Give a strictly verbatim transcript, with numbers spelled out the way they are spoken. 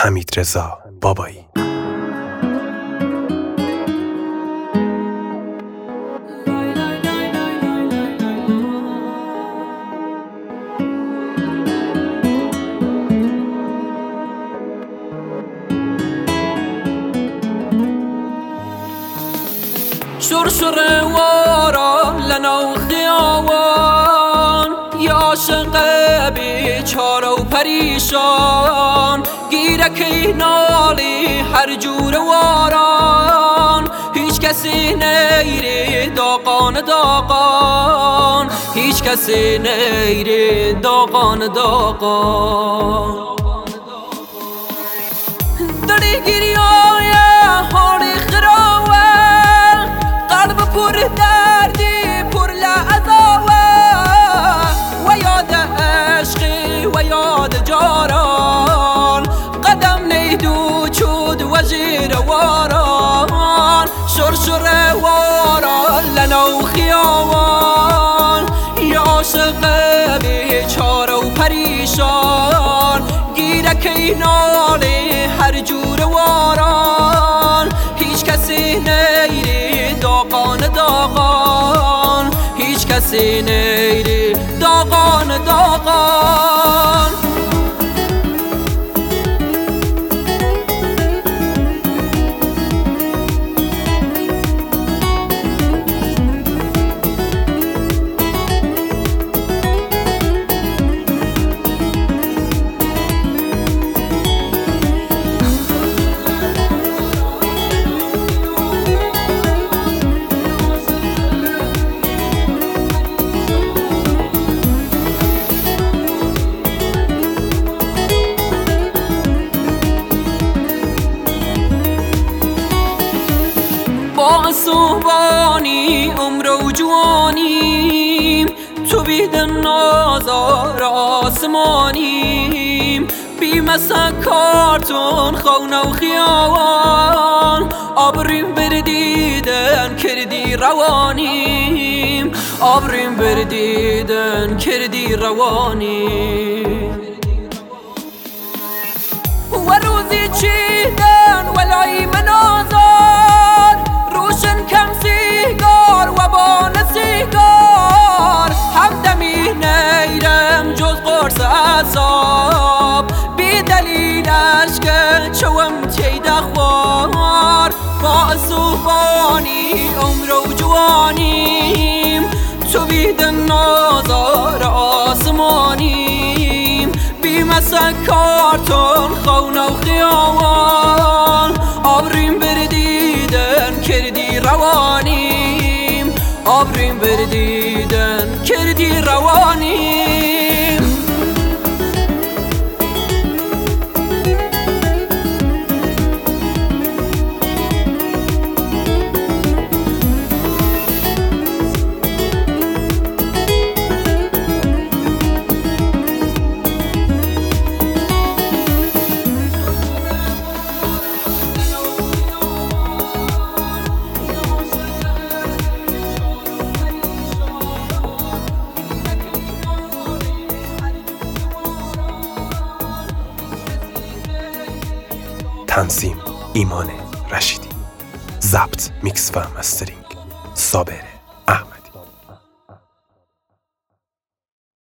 حمیدرضا بابایی. شرشر واران لنو خیاوان یا عاشق بیچاره و پریشان گیرکی نالی هر جور واران هیچ کسی نیری داغان داغان هیچ کسی نیری داغان داغان داری گریای حالی خراوه قلب پر دردی پر لعذاوه و یاد عشقی و یاد جاران قدم نیدو چود و زیر واران شرشر واران لنو خیاوان یا عاشق بیچاره و پریشان گیرکی نالی هر جور واران هیچ کسی نیری داغان داغان هیچ کسی نیری داغان داغان با صوبانی عمر و جوانیم تو بید نازار آسمانیم بیم سکارتون خونه و خیاوان آبریم بردیدن کردی روانیم آبریم بردیدن کردی روانیم و روزی چیدن ولای منازار روشن کم سیگار و بان سیگار همدمی نیرم جز قرص اعصاب بی دلیلش که چوم تیده خوار با صوبانی عمر و جوانیم تو بید نازار آسمانیم بیم سکارتون خونه و خیاوان آبریم بردیدن کردی روانیم آبریم بردیدن کردی روانیم تنظیم ایمان رشیدی، ضبط میکس و مسترینگ صابره.